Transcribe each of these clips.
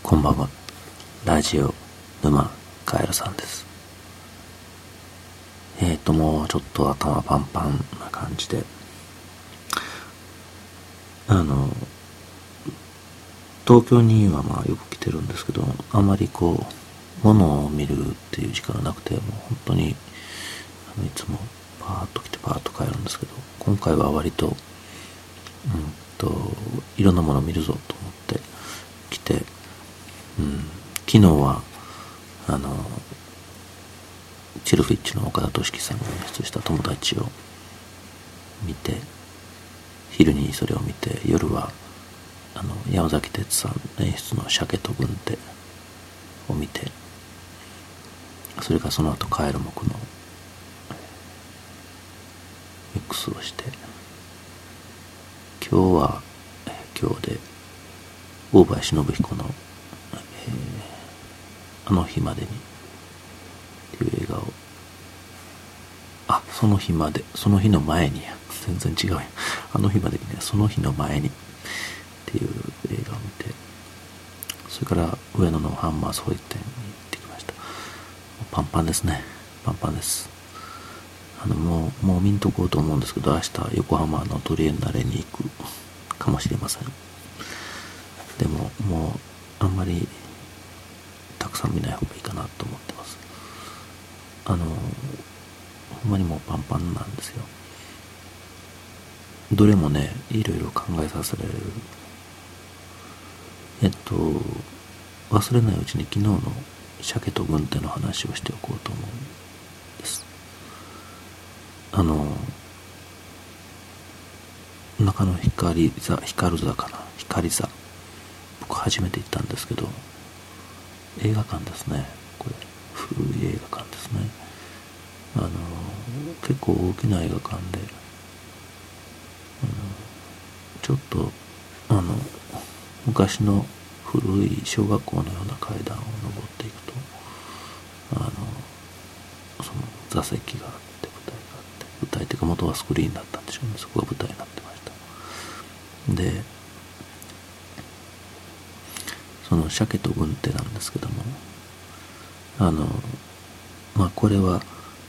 こんばんは。ラジオ沼カエルさんです。もうちょっと頭パンパンな感じで、東京にはよく来てるんですけど、あまり物を見るっていう時間がなくて、もう本当にいつもパーッと来てパーッと帰るんですけど、今回は割といろんなものを見るぞと思って来て、昨日はチルフィッチの岡田敏樹さんが演出した友達を見て、昼にそれを見て、夜は山崎哲さん演出の鮭と軍手を見て、それからその後カエル目のミックスをして、今日は今日で大林信彦の、あの日までにっていう映画を、その日まで、その日の前に全然違うや、あの日までにね、その日の前にっていう映画を見て、それから上野のハンマースホイ店に行ってきました。パンパンですね。パンパンです。もう見んとこうと思うんですけど、明日横浜のトリエンナレに行くかもしれません。でももうあんまりたくさん見ない方がいいかなと思ってます。ほんまにもうパンパンなんですよ。どれもね、いろいろ考えさせられる。忘れないうちに昨日の鮭と軍手の話をしておこうと思うんです。中野光座かな、光座、僕初めて行ったんですけど、映画館ですね。これ古い映画館ですね。結構大きな映画館で、ちょっと昔の古い小学校のような階段を登っていくと、その座席があって、舞台っていうか元はスクリーンだったんでしょうね。そこが舞台になってました。で、その鮭と軍手なんですけども、これは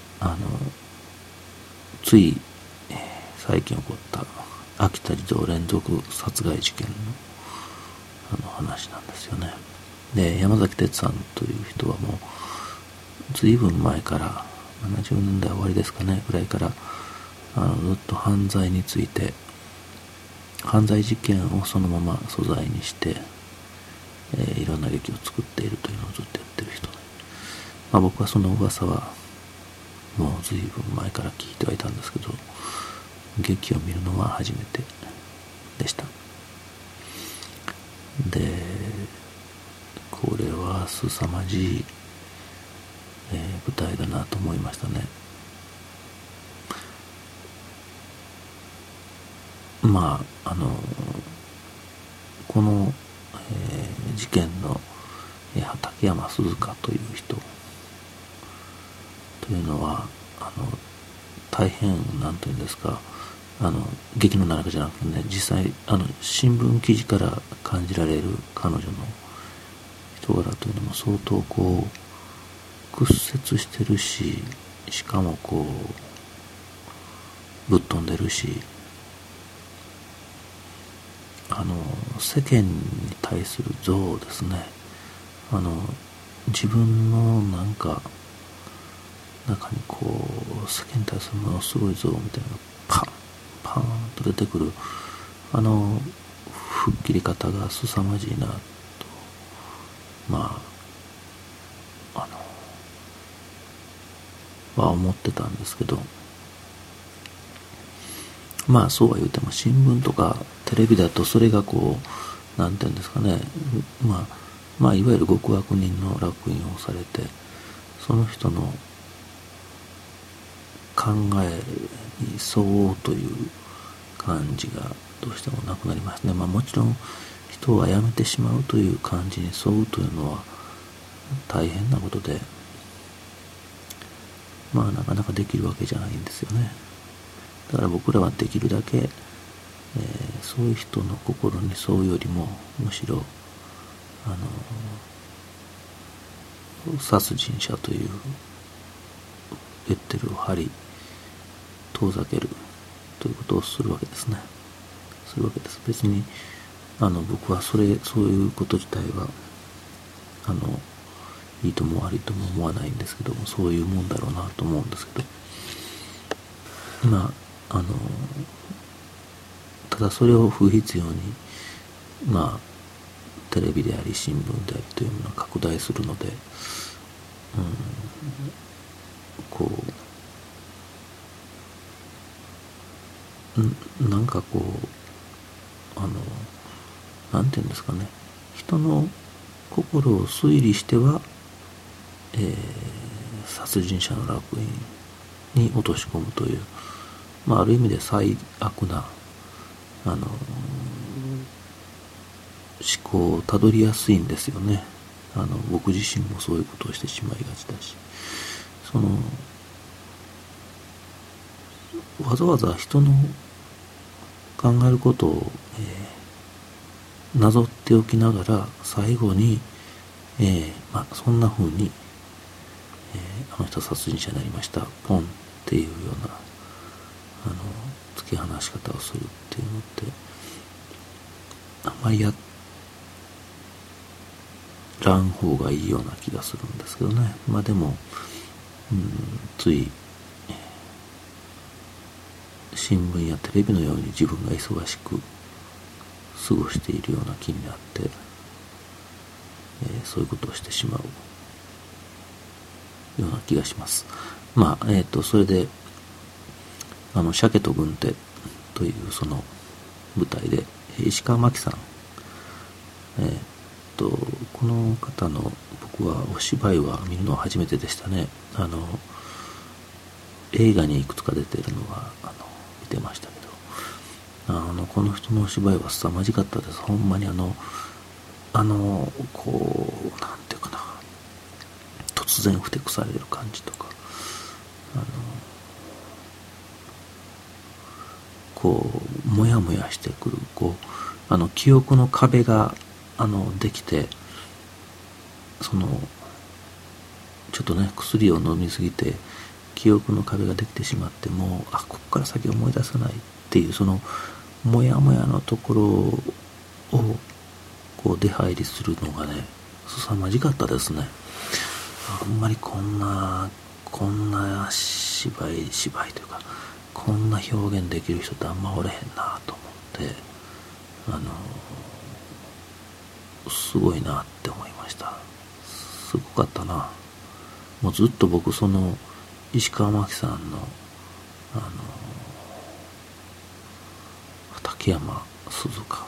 つい最近起こった秋田児童連続殺害事件の話なんですよね。で、山崎哲さんという人はもう随分前から、70年代終わりですかねぐらいから、ずっと犯罪について、犯罪事件をそのまま素材にして、いろんな劇を作っているというのをずっとやってる人で、僕はその噂はもう随分前から聞いてはいたんですけど、劇を見るのは初めてでした。で、これは凄まじい、舞台だなと思いましたね。この、事件の、畠山鈴香という人というのは大変なんていうんですか、劇の中じゃなくてね、実際新聞記事から感じられる彼女の人柄というのも相当屈折してるし、しかもぶっ飛んでるし、世間に対する憎悪ですね。自分の中に世間に対するものすごい憎悪みたいなのがパーンと出てくる、吹っ切り方が凄まじいなと、思ってたんですけど、そうは言うても新聞とかテレビだとそれがなんていうんですかね、いわゆる極悪人の烙印をされて、その人の考えに沿おうという感じがどうしてもなくなりますね。もちろん人を殺めてしまうという感じに沿うというのは大変なことで、なかなかできるわけじゃないんですよね。だから僕らはできるだけ、そういう人の心に沿うよりも、むしろ、 殺人者というレッテルを貼り遠ざけるということをするわけですね。別に僕はそういうこと自体はいいとも悪いとも思わないんですけども、そういうもんだろうなと思うんですけど、ただそれを不必要にテレビであり新聞でありというものを拡大するので、なんかなんていうんですかね、人の心を推理しては、殺人者の烙印に落とし込むという、ある意味で最悪な思考をたどりやすいんですよね。僕自身もそういうことをしてしまいがちだし、わざわざ人の考えることを、なぞっておきながら最後に、そんな風に、あの人殺人者になりましたポンっていうような突き放し方をするっていうのってあんまりやらん方がいいような気がするんですけどね。でもつい新聞やテレビのように自分が忙しく過ごしているような気になって、そういうことをしてしまうような気がします。それで鮭と軍手というその舞台で石川真紀さん、この方の僕はお芝居は見るのは初めてでしたね。映画にいくつか出ているのは見てましたけど、この人のお芝居は凄まじかったです。ほんまになんていうかな、突然ふてくされる感じとか、もやもやしてくる記憶の壁ができて、ちょっとね薬を飲みすぎて記憶の壁ができてしまって、もうここから先思い出せないっていうそのもやもやのところを出入りするのがね凄まじかったですね。あんまりこんな芝居というかこんな表現できる人ってあんまおれへんなと思って、すごいなって思いました。すごかったな。もうずっと僕その石川真紀さんの畠山鈴鹿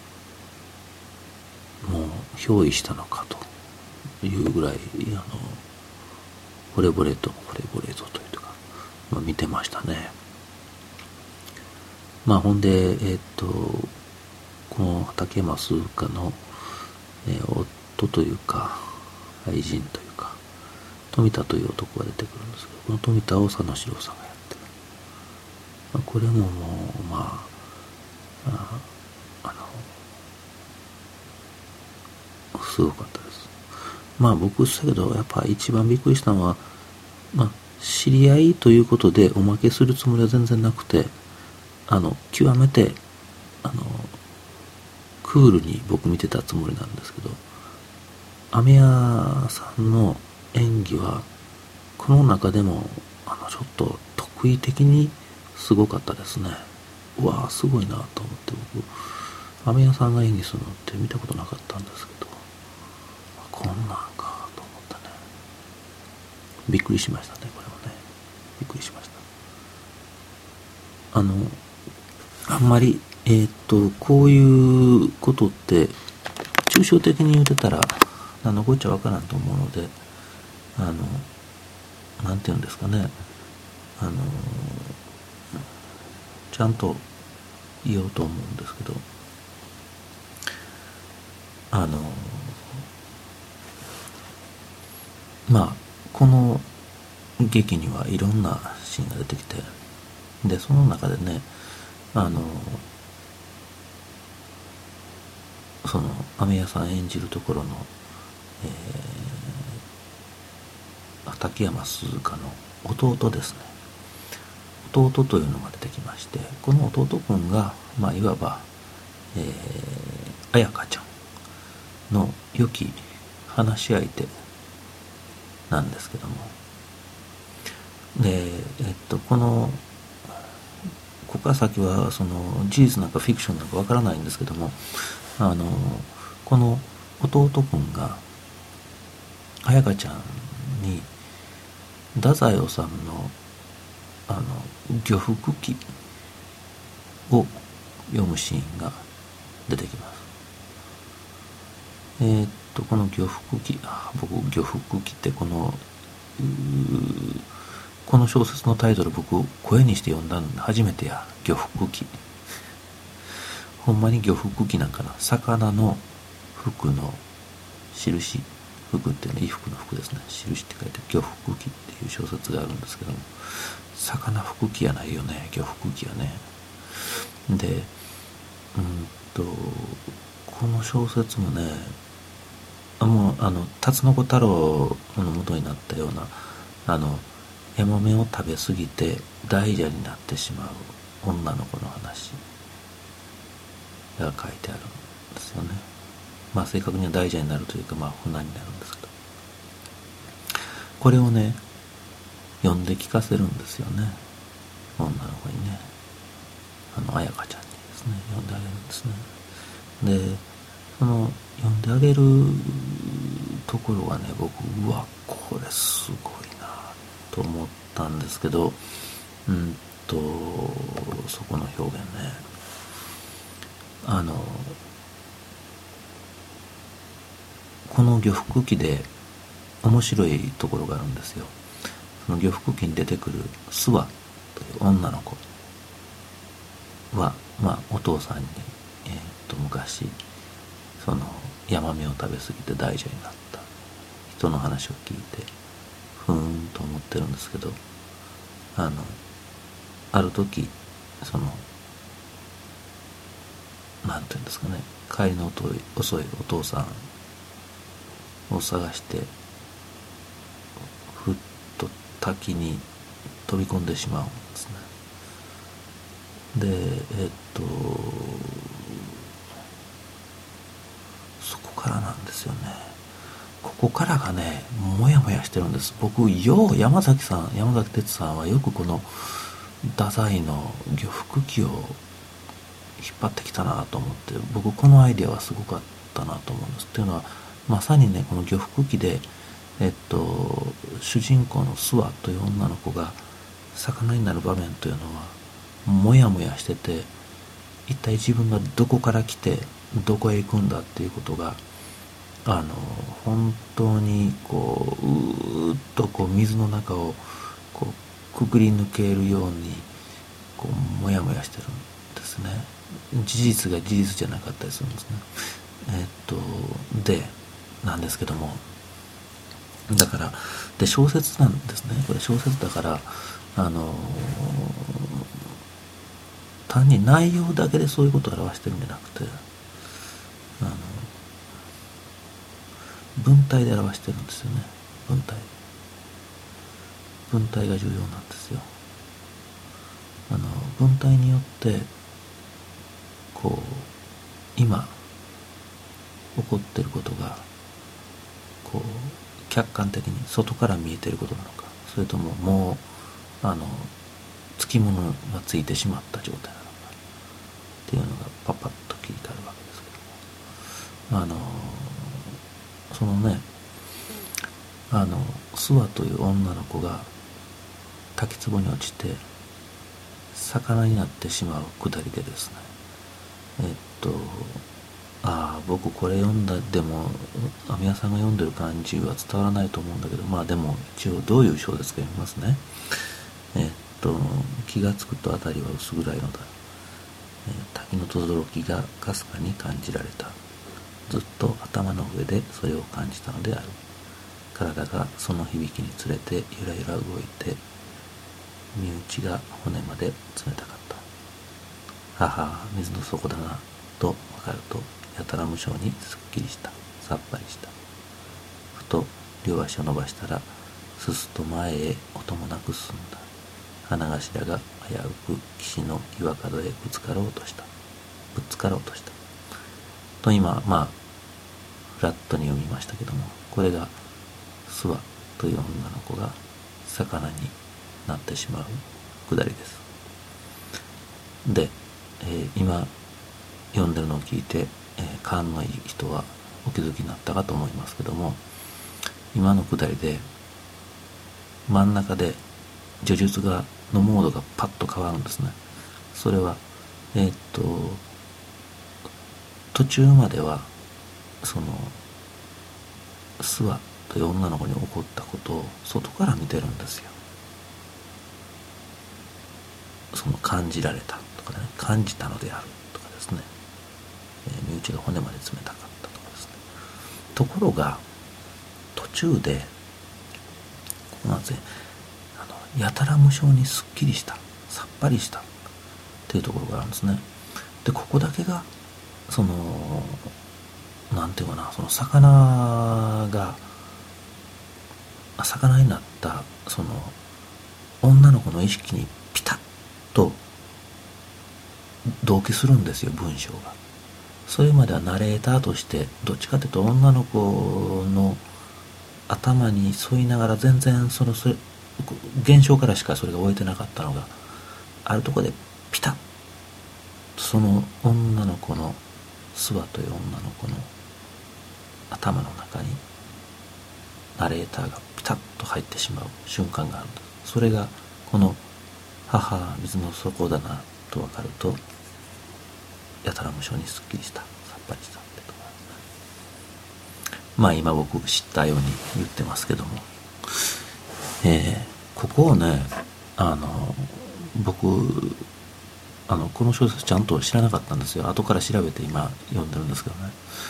もう憑依したのかというぐらい惚れ惚れぞというか、見てましたね。ほんでこの畠山鈴鹿の、夫というか愛人というか富田という男が出てくるんですけど、この富田を佐野史郎さんがやってる、これももうすごかったです。僕したけどやっぱ一番びっくりしたのは、知り合いということでおまけするつもりは全然なくて、極めてクールに僕見てたつもりなんですけど、雨屋さんの演技はこの中でもちょっと特異的にすごかったですね。うわーすごいなと思って、僕雨屋さんが演技するのって見たことなかったんですけど、こんなんかと思ったね。びっくりしましたね。これはねびっくりしました。あんまりこういうことって抽象的に言ってたら何のこっちゃわからんと思うので、なんていうんですかね、ちゃんと言おうと思うんですけど、この劇にはいろんなシーンが出てきて、でその中でねその雨屋さん演じるところの、滝山鈴鹿の弟ですね。弟というのが出てきまして、この弟くんが、いわば、彩香ちゃんの良き話し相手なんですけども、で、ここから先はその事実なんかフィクションなんかわからないんですけども、この弟くんが彩香ちゃんに太宰治の漁夫記を読むシーンが出てきます。この漁夫記、僕漁夫記ってこの小説のタイトル僕声にして読んだん初めてや。漁夫記。ほんまに漁夫記なんかな。魚の服の印。服ってね、衣服の服ですね。印って書いて漁夫記っていう小説があるんですけども、魚服記やないよね、漁夫記やね。で、この小説もね、辰野小太郎の元になったような、獲物を食べ過ぎて大蛇になってしまう女の子の話が書いてあるんですよね。正確には大蛇になるというか、船になるんですけど、これをね読んで聞かせるんですよね、女の子にね、彩香ちゃんにですね、読んであげるんですね。で、その読んであげるところがね、僕これすごいなと思ったんですけど、そこの表現ね、この漁夫記で面白いところがあるんですよ。その漁夫記に出てくる諏訪という女の子は、お父さんに、昔そのヤマメを食べ過ぎて大蛇になった人の話を聞いてふーんと思ってるんですけど、ある時そのなんていうんですかね、帰りの遅いお父さんを探してふっと滝に飛び込んでしまうんですね。でそこからなんですよね。ここからがねモヤモヤしてるんです。僕山崎哲さんはよくこの太宰の漁夫記を引っ張ってきたなと思って、僕このアイデアはすごかったなと思うんです。っていうのはまさにね、この漁夫記で主人公の諏訪という女の子が魚になる場面というのはモヤモヤしてて、一体自分がどこから来てどこへ行くんだっていうことが本当にこううーっとこう水の中をこうくぐり抜けるようにこうモヤモヤしてるんですね。事実が事実じゃなかったりするんですね。でなんですけども、だからで小説なんですね。これ小説だから単に内容だけでそういうことを表してるんじゃなくて、文体で表してるんですよね。文体が重要なんですよ。文体によってこう今起こってることがこう客観的に外から見えてることなのか、それとももうつきものがついてしまった状態なのかっていうのがパッと切り替わるわけですけども、そのね諏訪という女の子が滝壺に落ちて魚になってしまうくだりでですね、僕これ読んだでも網屋さんが読んでる感じは伝わらないと思うんだけど、でも一応どういう小説か読みますね。気がつくと辺りは薄暗いのだ、滝の轟きがかすかに感じられた。ずっと頭の上でそれを感じたのである。体がその響きにつれてゆらゆら動いて、身内が骨まで冷たかった。水の底だなと分かるとやたら無性にすっきりした。さっぱりした。ふと両足を伸ばしたら、すすと前へ音もなく進んだ。花頭が危うく岸の岩角へぶつかろうとした。と今、フラットに読みましたけども、これが諏訪という女の子が魚になってしまうくだりです。で、今読んでるのを聞いて、勘のいい人はお気づきになったかと思いますけども、今のくだりで真ん中で叙述のモードがパッと変わるんですね。それは途中まではその諏訪という女の子に起こったことを外から見てるんですよ。その感じられたとかね、感じたのであるとかですね、身内が骨まで冷たかったとかですね。ところが途中でやたら無性にすっきりした、さっぱりしたっていうところがあるんですね。でここだけがそのなんていうかな、その魚になったその女の子の意識にピタッと同期するんですよ、文章が。それまではナレーターとしてどっちかというと女の子の頭に沿いながら全然現象からしかそれが終えてなかったのが、あるところでピタッとその女の子の諏訪という女の子の頭の中にナレーターがピタッと入ってしまう瞬間があるんです。それがこの母は水の底だなと分かると、やたら無性にすっきりした、さっぱりしたってところ。今僕知ったように言ってますけども、ここをね、僕この小説ちゃんと知らなかったんですよ。後から調べて今読んでるんですけどね、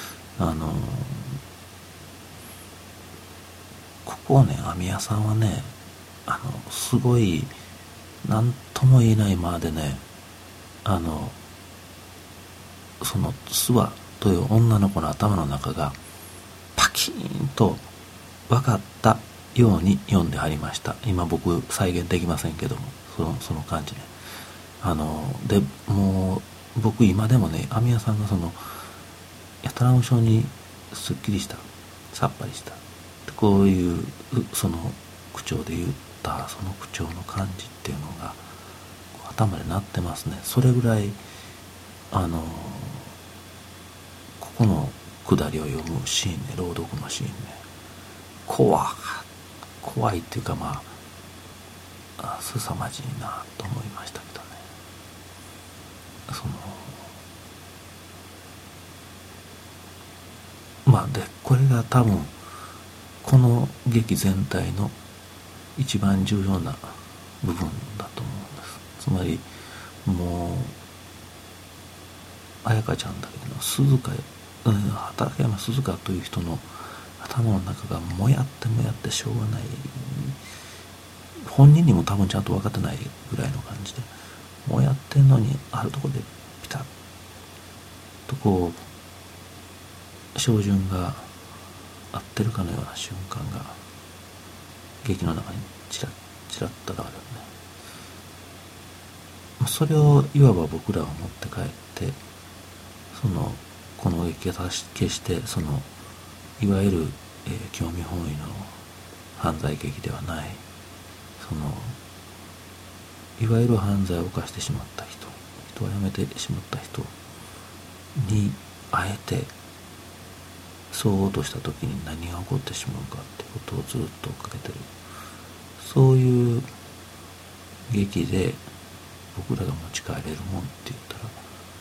ここをね、網屋さんはね、すごい何とも言えない間でね、その諏訪という女の子の頭の中がパキーンと分かったように読んではりました。今僕再現できませんけども、その感じね。でもう僕今でもね、網屋さんがやたら無性にすっきりした、さっぱりしたってこういうその口調で言ったその口調の感じっていうのが頭で鳴ってますね。それぐらいここの下りを読むシーンね、朗読のシーンね、怖いっていうか凄まじいなと思いましたけどね。でこれが多分この劇全体の一番重要な部分だと思うんです。つまりもう彩香ちゃんだけど畠山鈴香という人の頭の中がもやってしょうがない、本人にも多分ちゃんと分かってないぐらいの感じでもやってんのに、あるところでピタッとこう照準が合ってるかのような瞬間が劇の中にちらっと現れるね。それをいわば僕らは持って帰って、この劇が決していわゆる、興味本位の犯罪劇ではない、いわゆる犯罪を犯してしまった人を辞めてしまった人にあえてそうとした時に何が起こってしまうかってことをずっと追っかけてる、そういう劇で僕らが持ち帰れるもんって言ったら、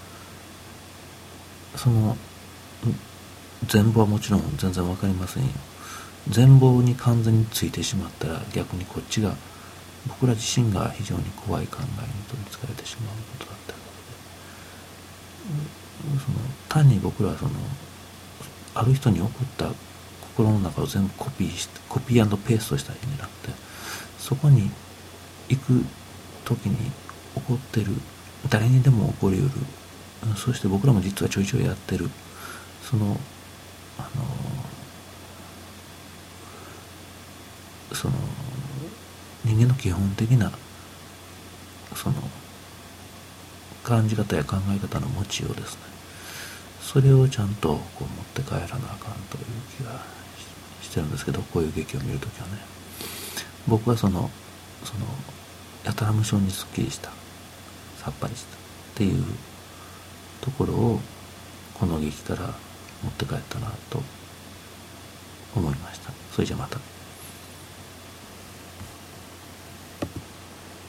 全貌はもちろん全然わかりませんよ。全貌に完全についてしまったら逆にこっちが、僕ら自身が非常に怖い考えに取りつかれてしまうことだったので、単に僕らはある人に起こった心の中を全部コピー&ペーストしたりじゃなくて、そこに行く時に起こってる、誰にでも起こりうる、そして僕らも実はちょいちょいやってるそのその人間の基本的なその感じ方や考え方の持ちようですね、それをちゃんとこう持って帰らなあかんという気がしてるんですけど、こういう劇を見るときはね、僕はそのやたら無性にすっきりした、さっぱりしたっていうところをこの劇から持って帰ったなと思いました。それじゃまた。